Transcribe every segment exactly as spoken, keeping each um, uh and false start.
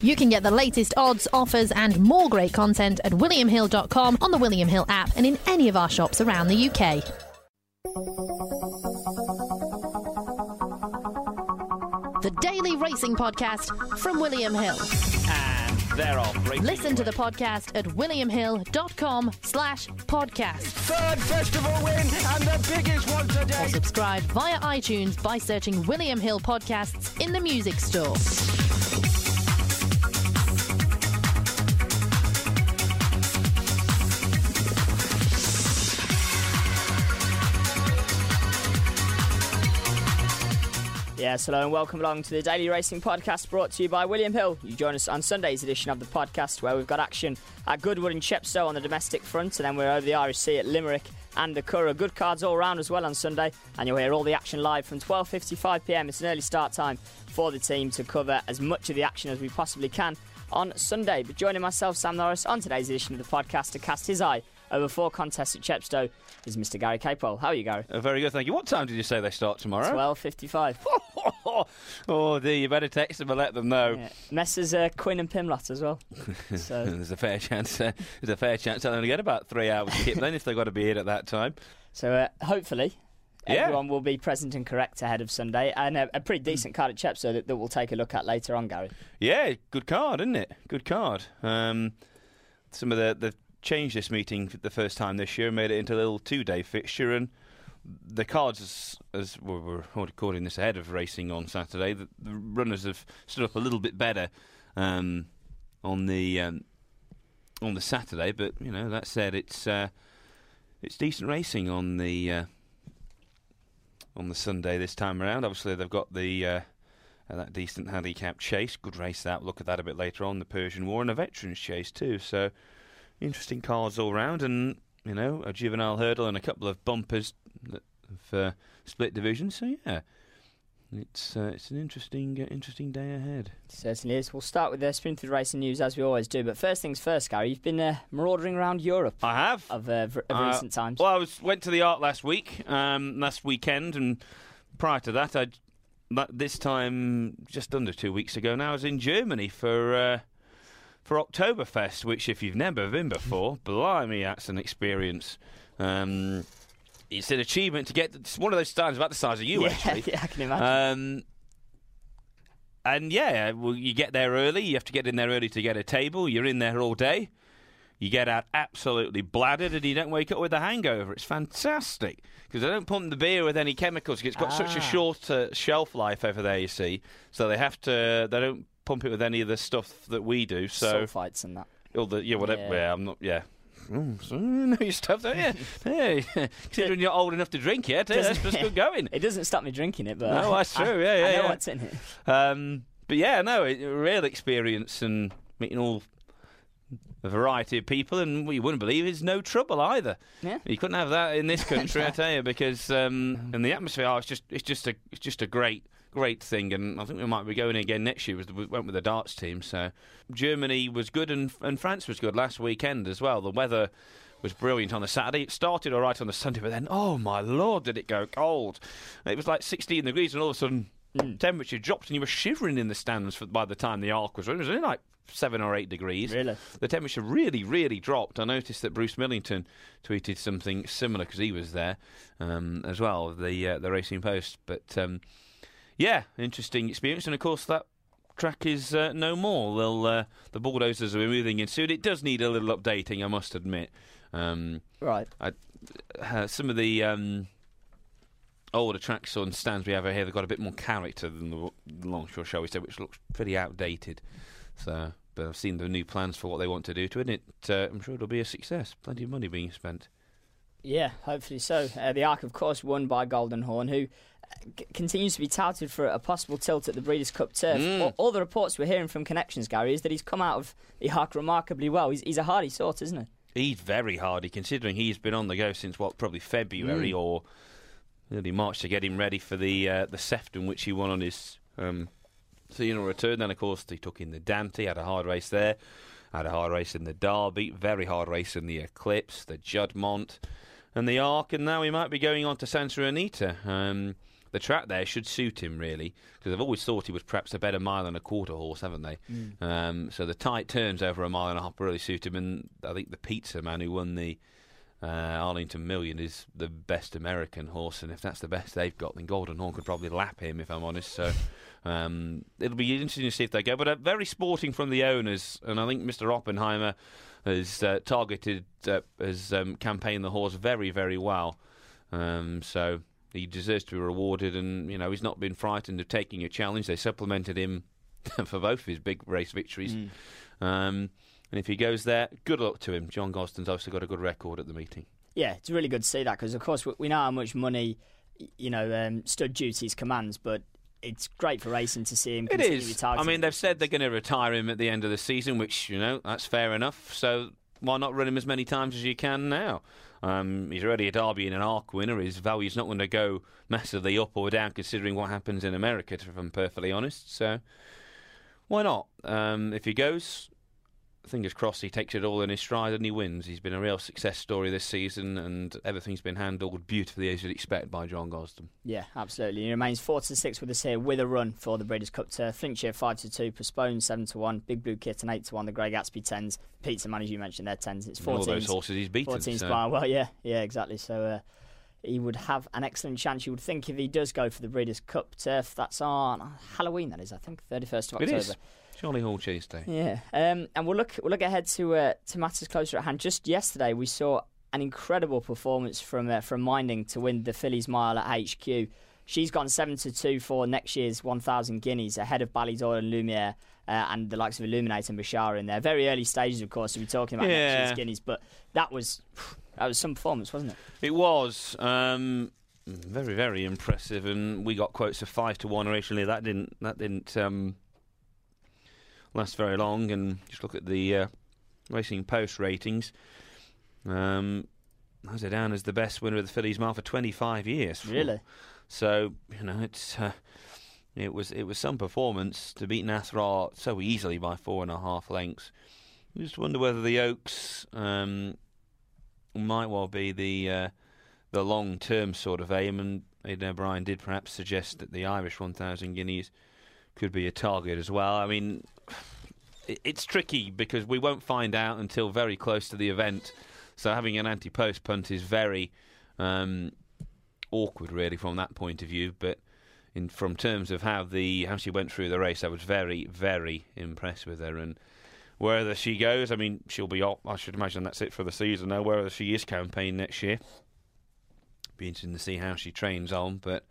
You can get the latest odds, offers and more great content at william hill dot com, on the William Hill app and in any of our shops around the U K. The Daily Racing Podcast from William Hill. And they're off. Listen to the podcast at william hill dot com slash podcast. Third festival win and the biggest one today. Or subscribe via iTunes by searching William Hill Podcasts in the music store. Yes, hello and welcome along to the Daily Racing Podcast, brought to you by William Hill. You join us on Sunday's edition of the podcast, where we've got action at Goodwood and Chepstow on the domestic front, and then we're over the Irish Sea at Limerick and the Curragh. Good cards all round as well on Sunday, and you'll hear all the action live from twelve fifty-five p m. It's an early start time for the team to cover as much of the action as we possibly can on Sunday. But joining myself, Sam Norris, on today's edition of the podcast to cast his eye over four contests at Chepstow is Mister Gary Capewell. How are you, Gary? Uh, very good, thank you. What time did you say they start tomorrow? twelve fifty-five. Oh, dear, you better text them and let them know. Yeah. Messrs uh, Quinn and Pimlott as well. So. There's a fair chance. Uh, there's a fair chance they'll only get about three hours to hit then if they've got to be in at that time. So uh, hopefully yeah. everyone will be present and correct ahead of Sunday, and a, a pretty decent card at Chepstow that, that we'll take a look at later on, Gary. Yeah, good card, isn't it? Good card. Um, some of the the changed this meeting for the first time this year, made it into a little two-day fixture, and the cards, as, as well, we're recording this ahead of racing on Saturday, the, the runners have stood up a little bit better um, on the um, on the Saturday. But you know, that said, it's uh, it's decent racing on the uh, on the Sunday this time around. Obviously, they've got the uh, uh, that decent handicap chase, good race that. We'll look at that a bit later on. The Persian War and a veterans chase too. So interesting cards all round, and you know, a juvenile hurdle and a couple of bumpers for uh, split division. So yeah, it's uh, it's an interesting uh, interesting day ahead. It certainly is. We'll start with the spin through the racing news as we always do. But first things first, Gary, you've been uh, marauding around Europe. I have of, uh, v- of uh, recent times. Well, I was went to the Arc last week, um, last weekend, and prior to that, I this time just under two weeks ago now, I was in Germany for. Uh, For Oktoberfest, which if you've never been before, blimey, that's an experience. Um, it's an achievement to get. It's one of those times about the size of you, yeah, actually. Yeah, I can imagine. Um, and yeah, well, you get there early. You have to get in there early to get a table. You're in there all day. You get out absolutely bladdered, and you don't wake up with a hangover. It's fantastic because they don't pump the beer with any chemicals. It's got ah. such a short uh, shelf life over there. You see, so they have to. They don't pump it with any of the stuff that we do. So sulfites and that. All the yeah, whatever. Yeah, yeah I'm not. Yeah. Oh, so you know your stuff, don't you? Hey, considering you're old enough to drink it, yeah, that's just good going. It doesn't stop me drinking it, but no, that's true. I, yeah, yeah, I know yeah. what's in it. Um, but yeah, no, it, a real experience and meeting all a variety of people, and what you wouldn't believe is no trouble either. Yeah, you couldn't have that in this country, I tell you, because um, and the atmosphere, oh, it's just, it's just a, it's just a great. Great thing, and I think we might be going again next year. We went with the darts team, so Germany was good, and, and France was good last weekend as well. The weather was brilliant on the Saturday. It started all right on the Sunday, but then, oh my lord, did it go cold! It was like sixteen degrees, and all of a sudden, mm. temperature dropped, and you were shivering in the stands for, by the time the Arc was. It was only like seven or eight degrees. Really, the temperature really, really dropped. I noticed that Bruce Millington tweeted something similar because he was there um, as well. The uh, the Racing Post, but. Um, Yeah, interesting experience, and of course that track is uh, no more. They'll, uh, the bulldozers are moving in soon. It does need a little updating, I must admit. Um, right. I, uh, some of the um, older tracks on stands we have here, they've got a bit more character than the, the Longshore, shall we say, which looks pretty outdated. So, but I've seen the new plans for what they want to do to it, and it, uh, I'm sure it'll be a success. Plenty of money being spent. Yeah, hopefully so. Uh, the Arc, of course, won by Golden Horn, who c- continues to be touted for a possible tilt at the Breeders' Cup turf. Mm. All, all the reports we're hearing from Connections, Gary, is that he's come out of the Arc remarkably well. He's, he's a hardy sort, isn't he? He's very hardy, considering he's been on the go since, what, probably February mm. or early March to get him ready for the uh, the Sefton, which he won on his um, seasonal return. Then, of course, he took in the Dante, had a hard race there, had a hard race in the Derby, very hard race in the Eclipse, the Juddmonte, and the Arc, and now he might be going on to Santa Anita. Um, the track there should suit him, really, because I've always thought he was perhaps a better mile and a quarter horse, haven't they? Mm. Um, so the tight turns over a mile and a half really suit him, and I think the Pizza Man who won the uh, Arlington Million is the best American horse, and if that's the best they've got, then Golden Horn could probably lap him, if I'm honest. So um, it'll be interesting to see if they go, but uh, very sporting from the owners, and I think Mister Oppenheimer has uh, targeted, uh, has um, campaigned the horse very, very well. Um, so he deserves to be rewarded, and you know he's not been frightened of taking a challenge. They supplemented him for both of his big race victories, mm. um, and if he goes there, good luck to him. John Gosden's also got a good record at the meeting. Yeah, it's really good to see that, because of course we know how much money, you know, um, Stud Duty's commands, but it's great for racing to see him. It is. I mean, they've said they're going to retire him at the end of the season, which, you know, that's fair enough. So why not run him as many times as you can now? Um, he's already a Derby and an Arc winner. His value's not going to go massively up or down, considering what happens in America, if I'm perfectly honest. So why not? Um, if he goes, fingers crossed he takes it all in his stride and he wins. He's been a real success story this season, and everything's been handled beautifully as you'd expect by John Gosden. Yeah, absolutely. He remains four to six with us here with a run for the Breeders' Cup Turf. Flintshire five to two, Postponed seven to one, Big Blue Kitten eight to one, the Grey Gatsby tens, Pizza Man, as you mentioned, they're tens. It's fourteen. All those horses he's beaten. fourteen so. Spire. Well, yeah, yeah, exactly. So uh, he would have an excellent chance. You would think if he does go for the Breeders' Cup Turf. That's on Halloween. That is, I think, thirty-first of October. It is. Charlie Hall Chase Day. Yeah, um, and we'll look we'll look ahead to uh, to matters closer at hand. Just yesterday, we saw an incredible performance from uh, from Minding to win the Fillies Mile at H Q. She's gone seven to two for next year's one thousand guineas, ahead of Ballydoyle and Lumiere uh, and the likes of Illuminate and Bashara in there. Very early stages, of course, to be talking about yeah. next year's guineas, but that was that was some performance, wasn't it? It was. Um, very, very impressive, and we got quotes of five to one originally. That didn't. That didn't. Um, last very long, and just look at the uh, Racing Post ratings. Um, has it down as the best winner of the Fillies Mile for twenty-five years. Really? So you know, it's uh, it was it was some performance to beat Nathra so easily by four and a half lengths. I just wonder whether the Oaks um, might well be the uh, the long term sort of aim, and Aidan O'Brien did perhaps suggest that the Irish one thousand guineas could be a target as well. I mean, it's tricky because we won't find out until very close to the event. So having an anti-post punt is very um, awkward, really, from that point of view. But in from terms of how the how she went through the race, I was very, very impressed with her. And wherever she goes, I mean, she'll be off. I should imagine that's it for the season now. Wherever she is campaign next year, be interesting to see how she trains on. But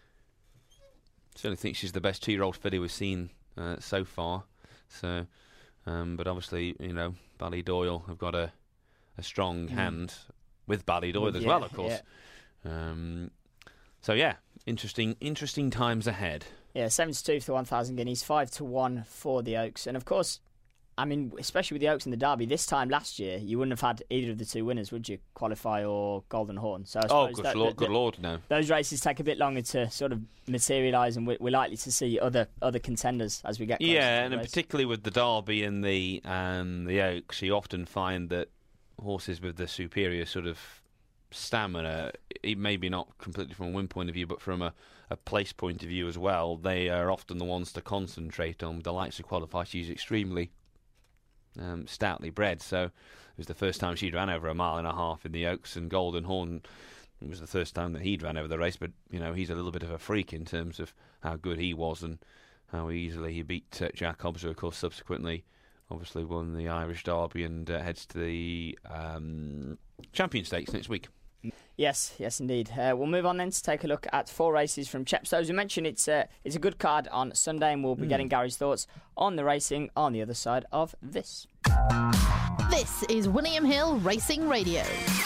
certainly think she's the best two-year-old filly we've seen uh, so far. So, um, but obviously, you know, Ballydoyle have got a, a strong mm. hand with Ballydoyle as yeah, well, of course. Yeah. Um, so yeah, interesting, interesting times ahead. Yeah, seven to two for the one thousand guineas, five to one for the Oaks, and of course, I mean, especially with the Oaks in the Derby, this time last year, you wouldn't have had either of the two winners, would you? Qualify or Golden Horn. So I oh, suppose good, that, Lord, that, good that, Lord, no. Those races take a bit longer to sort of materialise, and we're, we're likely to see other other contenders as we get closer yeah, to and the race. particularly with the Derby and the and the Oaks, you often find that horses with the superior sort of stamina, it maybe not completely from a win point of view, but from a, a place point of view as well, they are often the ones to concentrate on. The likes of Qualify, she's extremely um, stoutly bred, so it was the first time she'd ran over a mile and a half in the Oaks, and Golden Horn, it was the first time that he'd ran over the race, but you know, he's a little bit of a freak in terms of how good he was and how easily he beat uh, Jack Hobbs, who of course subsequently obviously won the Irish Derby and uh, heads to the um, Champion Stakes next week. Yes, yes, indeed. Uh, we'll move on then to take a look at four races from Chepstow. As we mentioned, it's a, it's a good card on Sunday, and we'll be mm. getting Gary's thoughts on the racing on the other side of this. This is William Hill Racing Radio.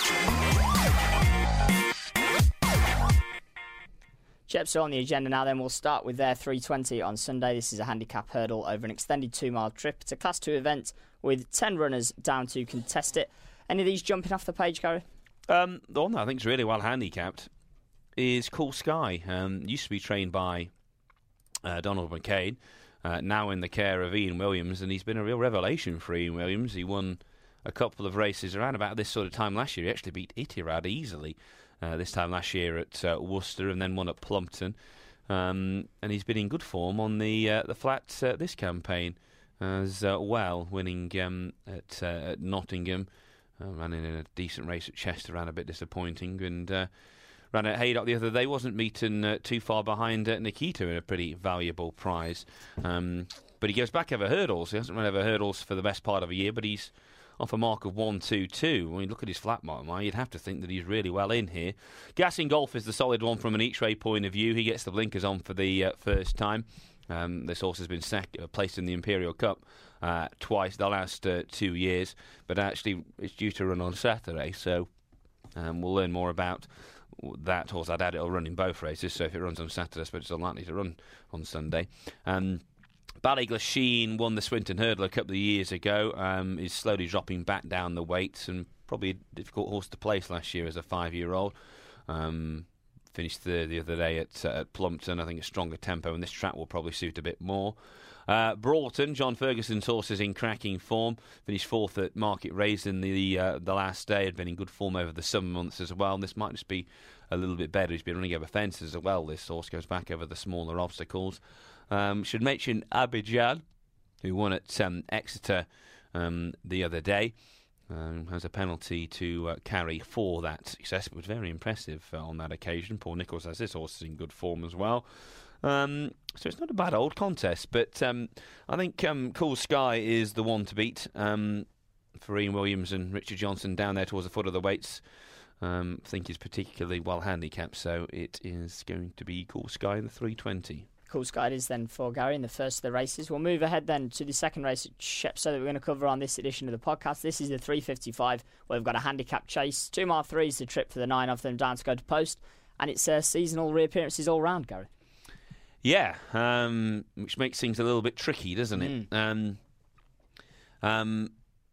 Chepstow on the agenda now, then we'll start with their three twenty on Sunday. This is a handicap hurdle over an extended two-mile trip. It's a Class two event with ten runners down to contest it. Any of these jumping off the page, Gary? Um, the one that I think is really well handicapped is Cool Sky. Um, used to be trained by uh, Donald McCain, uh, now in the care of Ian Williams, and he's been a real revelation for Ian Williams. He won a couple of races around about this sort of time last year. He actually beat Itirad easily uh, this time last year at uh, Worcester, and then won at Plumpton. Um, and he's been in good form on the uh, the flats uh, this campaign as uh, well, winning um, at, uh, at Nottingham, uh, ran in a decent race at Chester, ran a bit disappointing, and uh, ran at Haydock the other day. Wasn't meeting uh, too far behind uh, Nikita in a pretty valuable prize. Um, but he goes back over hurdles. He hasn't run over hurdles for the best part of a year, but he's off a mark of one two two. When you look at his flat mark, you'd have to think that he's really well in here. Gassing Golf is the solid one from an each-way point of view. He gets the blinkers on for the uh, first time. Um, this horse has been sac- uh, placed in the Imperial Cup uh, twice the last uh, two years, but actually it's due to run on Saturday, so um, we'll learn more about that horse. I'd add it'll run in both races, so if it runs on Saturday, but it's unlikely to run on Sunday. Um, Ballyglasheen won the Swinton Hurdle a couple of years ago. Um, is slowly dropping back down the weights, and probably a difficult horse to place last year as a five-year-old. Um, finished third the other day at, uh, at Plumpton. I think a stronger tempo, and this track will probably suit a bit more. Uh, Broughton, John Ferguson's horse is in cracking form. Finished fourth at Market Race in the uh, the last day. Had been in good form over the summer months as well. And this might just be a little bit better. He's been running over fences as well. This horse goes back over the smaller obstacles. Um, should mention Abidjan, who won at um, Exeter um, the other day. Um, has a penalty to uh, carry for that success. It was very impressive uh, on that occasion. Paul Nicholls has his horses in good form as well. Um, so it's not a bad old contest, but um, I think um, Cool Sky is the one to beat um, for Ian Williams and Richard Johnson down there towards the foot of the weights. Um, I think he's particularly well handicapped, so it is going to be Cool Sky in the three twenty. Cool Sky it is then for Gary in the first of the races. We'll move ahead then to the second race at Shepstow that we're going to cover on this edition of the podcast. This is the three fifty-five, where we've got a handicap chase. Two mile three is the trip for the nine of them down to go to post, and it's uh, seasonal reappearances all round, Gary. Yeah, um, which makes things a little bit tricky, doesn't it? Mm. Um, um,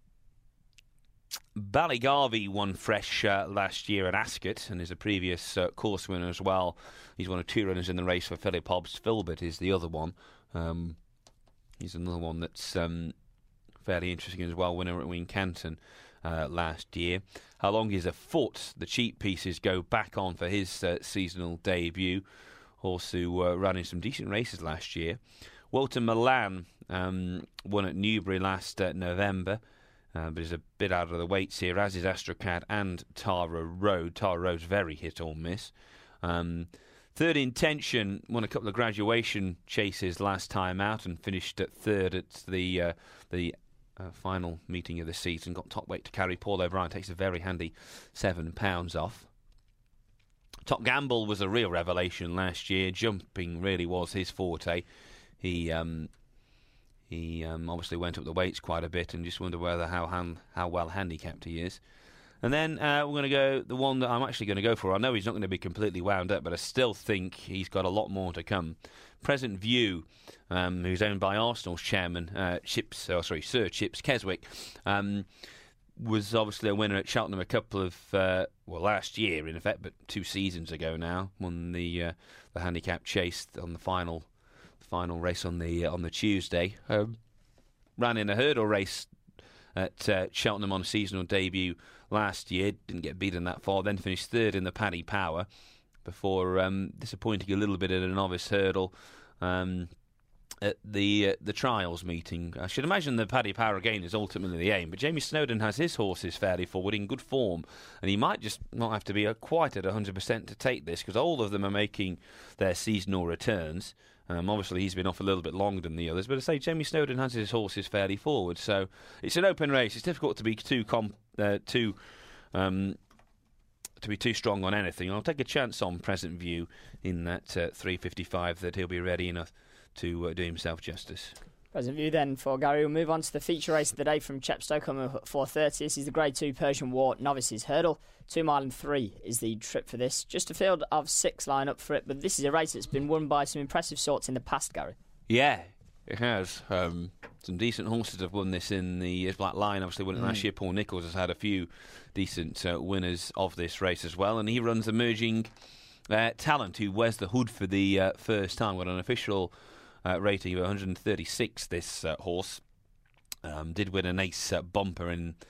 Ballygarvey won fresh uh, last year at Ascot and is a previous uh, course winner as well. He's one of two runners in the race for Philip Hobbs. Filbert is the other one. Um, he's another one that's um, fairly interesting as well, winner at Wincanton uh, last year. How long is a foot? The cheap pieces go back on for his uh, seasonal debut. Horse who uh, ran in some decent races last year. Walter Milan um, won at Newbury last uh, November. Uh, but is a bit out of the weights here, as is Astrocad and Tara Road. Tara Road's very hit or miss. Um, third Intention won a couple of graduation chases last time out and finished at third at the uh, the uh, final meeting of the season. Got top weight to carry. Paul O'Brien takes a very handy seven pounds off. Top Gamble was a real revelation last year. Jumping really was his forte. He um, he um, obviously went up the weights quite a bit, and just wonder whether how han- how well handicapped he is. And then uh, we're going to go the one that I'm actually going to go for. I know he's not going to be completely wound up, but I still think he's got a lot more to come. Present View, um, who's owned by Arsenal's chairman, uh, Chips, oh, sorry, Sir Chips Keswick, um, was obviously a winner at Cheltenham a couple of, uh, well, last year in effect, but two seasons ago now. Won the uh, the handicap chase on the final the final race on the uh, on the Tuesday. Um, ran in a hurdle race at uh, Cheltenham on a seasonal debut last year. Didn't get beaten that far. Then finished third in the Paddy Power before um, disappointing a little bit at a novice hurdle um, at the uh, the trials meeting. I should imagine the Paddy Power again is ultimately the aim, but Jamie Snowden has his horses fairly forward in good form, and he might just not have to be uh, quite at one hundred percent to take this, because all of them are making their seasonal returns. Um, obviously, he's been off a little bit longer than the others, but I say Jamie Snowden has his horses fairly forward, so it's an open race. It's difficult to be too com- uh, too um, to be too strong on anything. I'll take a chance on Present View in that uh, three fifty-five that he'll be ready enough to uh, do himself justice. Present View then for Gary. We'll move on to the feature race of the day from Chepstow, coming up at four thirty. This is the Grade two Persian War Novices Hurdle. Two mile and three is the trip for this. Just a field of six line up for it, but this is a race that's been won by some impressive sorts in the past, Gary. Yeah, it has. Um, some decent horses have won this in the Black Lion. Obviously won it mm. last year. Paul Nicholls has had a few decent uh, winners of this race as well, and he runs Emerging uh, Talent, who wears the hood for the uh, first time. Got an official uh, rating of one thirty-six, this uh, horse. Um, did win an ace uh, bumper in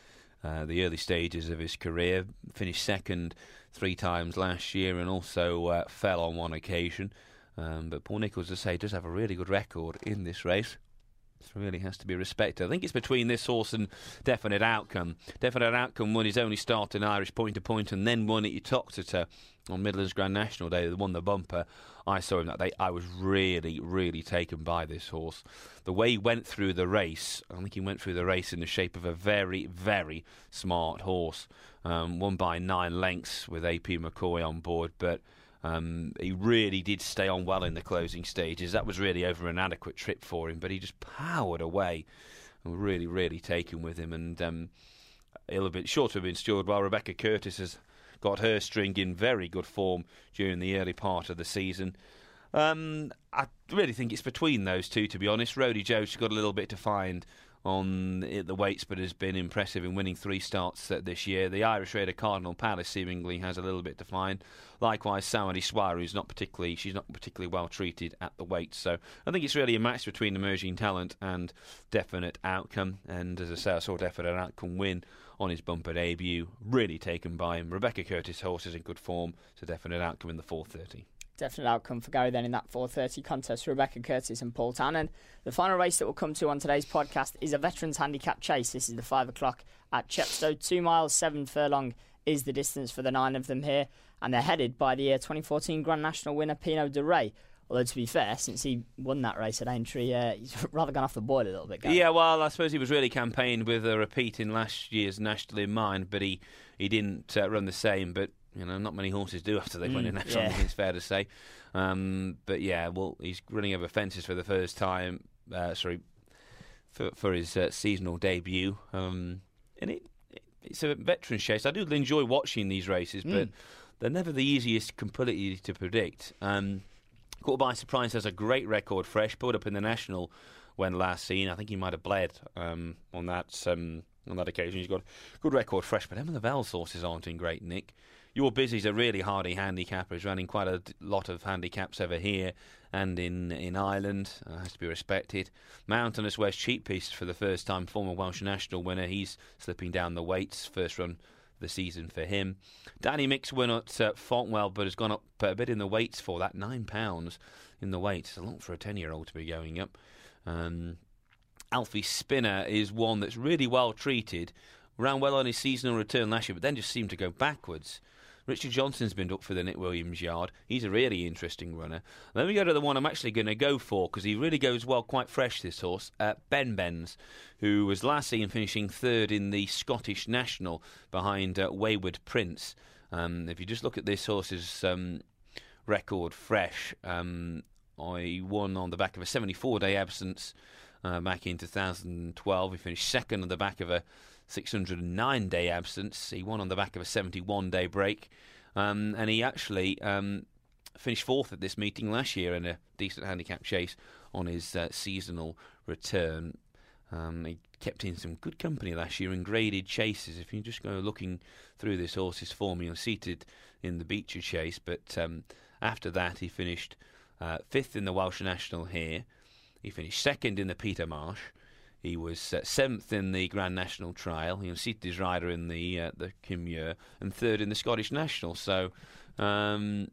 uh, the early stages of his career. Finished second three times last year and also uh, fell on one occasion. Um, but Paul Nicholls, as I say, does have a really good record in this race. It really has to be respected. I think it's between this horse and Definite Outcome. Definite Outcome won his only start in Irish point to point and then won at Uttoxeter on Midlands Grand National Day. They won the bumper. I saw him that day. I was really, really taken by this horse. The way he went through the race, I think he went through the race in the shape of a very, very smart horse. Um, won by nine lengths with A P McCoy on board, but Um, he really did stay on well in the closing stages. That was really over an adequate trip for him, but he just powered away. And really, really taken with him. And um, he'll have been sure to have been steward while Rebecca Curtis has got her string in very good form during the early part of the season. Um, I really think it's between those two, to be honest. Rody Joe's got a little bit to find on the weights, but has been impressive in winning three starts uh, this year. The Irish Raider Cardinal Palace seemingly has a little bit to find. Likewise, Saudi Swire, who's not particularly, she's not particularly well treated at the weight. So I think it's really a match between Emerging Talent and Definite Outcome. And as I say, I saw Definite Outcome win on his bumper debut. Really taken by him. Rebecca Curtis horse is in good form, so Definite Outcome in the four thirty. Definite Outcome for Gary then in that four thirty contest. Rebecca Curtis and Paul Tannen. The final race that we'll come to on today's podcast is a Veterans Handicap Chase. This is the five o'clock at Chepstow. Two miles, seven furlong is the distance for the nine of them here. And they're headed by the uh, twenty fourteen Grand National winner, Pinot de Rey. Although, to be fair, since he won that race at Aintree, uh, he's rather gone off the boil a little bit, Gary. Yeah, well, I suppose he was really campaigned with a repeat in last year's National in mind, but he, he didn't uh, run the same. But, you know, not many horses do after they've mm, won a National, yeah. It's fair to say. Um, but, yeah, well, he's running over fences for the first time, uh, sorry, for, for his uh, seasonal debut. Um, and it, it it's a veteran chase. I do enjoy watching these races, mm. but they're never the easiest completely to predict. Um Caught by Surprise has a great record fresh, pulled up in the National when last seen. I think he might have bled um, on that um, on that occasion. He's got a good record fresh, but Emma Lavelle horses aren't in great nick. Your Busy's a really hardy handicapper. He's running quite a lot of handicaps over here and in in Ireland. Uh, has to be respected. Mountainous West Cheap Piece for the first time, former Welsh National winner. He's slipping down the weights. First run the season for him. Danny Mix won at uh, Fontwell, but has gone up a bit in the weights for that. Nine pounds in the weights. It's a lot for a ten-year-old to be going up. Um, Alfie Spinner is one that's really well treated. Ran well on his seasonal return last year, but then just seemed to go backwards. Richard Johnson's been up for the Nick Williams yard. He's a really interesting runner. Then we go to the one I'm actually going to go for, because he really goes well, quite fresh, this horse, uh, Ben Benz, who was last seen finishing third in the Scottish National behind uh, Wayward Prince. Um, if you just look at this horse's um, record fresh, um, I won on the back of a seventy-four day absence uh, back in two thousand twelve. He finished second on the back of a six hundred nine day absence. He won on the back of a seventy-one day break. Um, and he actually um, finished fourth at this meeting last year in a decent handicap chase on his uh, seasonal return. Um, he kept in some good company last year in graded chases. If you just go looking through this horse's form, he was seated in the Beecher Chase. But um, after that, he finished uh, fifth in the Welsh National here. He finished second in the Peter Marsh. He was uh, seventh in the Grand National Trial. He seated his rider in the uh, the Kim Muir, and third in the Scottish National. So um,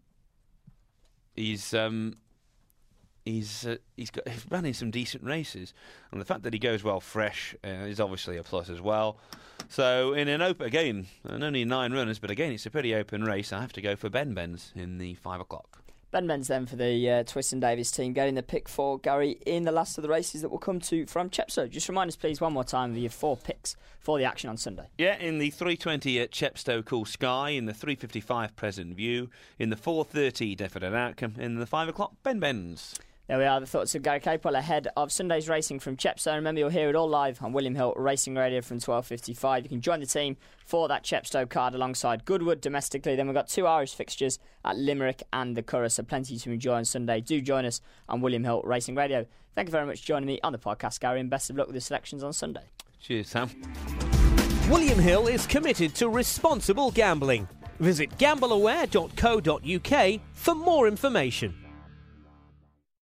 he's um, he's uh, he's got he's running some decent races, and the fact that he goes well fresh uh, is obviously a plus as well. So in an open again, and only nine runners, but again it's a pretty open race. I have to go for Ben Benz in the five o'clock. Ben Benz then for the uh, Twiston Davies team, getting the pick for Gary in the last of the races that will come to from Chepstow. Just remind us, please, one more time of your four picks for the action on Sunday. Yeah, in the three twenty at Chepstow, Cool Sky, in the three fifty-five Present View, in the four thirty Definite Outcome, in the five o'clock Ben Benz. There we are, the thoughts of Gary Capel ahead of Sunday's racing from Chepstow. Remember, you'll hear it all live on William Hill Racing Radio from twelve fifty-five. You can join the team for that Chepstow card alongside Goodwood domestically. Then we've got two Irish fixtures at Limerick and the Curragh, so plenty to enjoy on Sunday. Do join us on William Hill Racing Radio. Thank you very much for joining me on the podcast, Gary, and best of luck with the selections on Sunday. Cheers, Sam. William Hill is committed to responsible gambling. Visit gamble aware dot co dot uk for more information.